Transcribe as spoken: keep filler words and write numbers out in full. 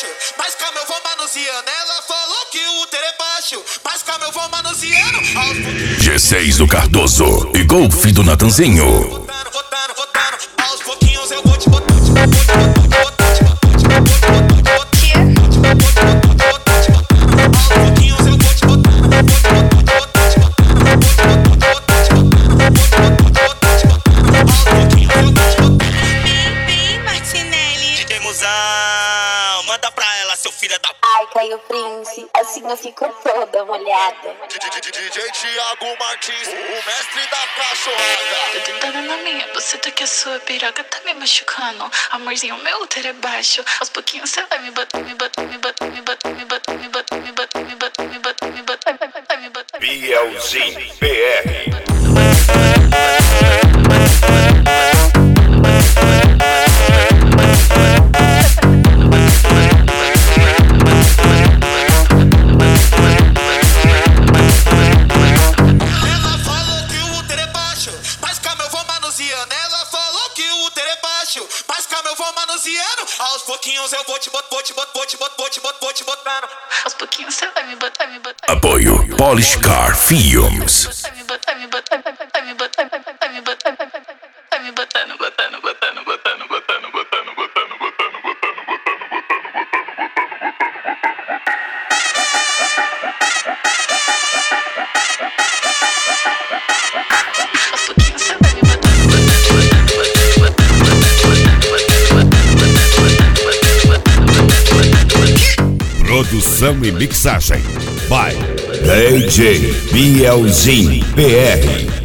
baixo, mas calma eu vou manuseando. Ela falou que o útero é baixo, mas calma eu vou manuseando. Aos pouquinhos. G seis do Cardoso e Golf do Natanzinho. Botando, botando, botando. Aos pouquinhos eu vou te botar, te botar, te botar, te botar, te botar, te botar, te botar, te botar, te botar, te botar. Aos pouquinhos eu vou te botar, te botar, te botar, te botar, te botar, te botar, te botar, te botar. Aos pouquinhos eu vou te botar. Bim, Martinelli. D J Musão, manda pra ela, seu filho da p. Ai, Caio Prince, assim eu fico toda molhada. D J Thiago Martins, o mestre da cachorrada. Tô tentando na minha, você tá que a sua piroca tá me machucando. Amorzinho, meu útero é baixo. Aos pouquinhos você vai me bater, me bater, me bater, me bater, me bater, me bater, me bater, me bater, me bater, me bater, vai me bater. Bielzinho P R. Ela falou que o útero é baixo, mas calma eu vou manuseando. Aos pouquinhos eu vou te botar, vou te botar, vou te botar, vou te botar, vou te botando. Aos pouquinhos você vai me botar, me botar. Apoio Polish Car Films. Vai me botar, me botar, vai me botar, vai me botar, vai me botando, botando, botando, botando, botando, botando, botando, botando, botando, botando, Aos pouquinhos você vai me botar. Produção e mixagem by D J Bielzinho P R.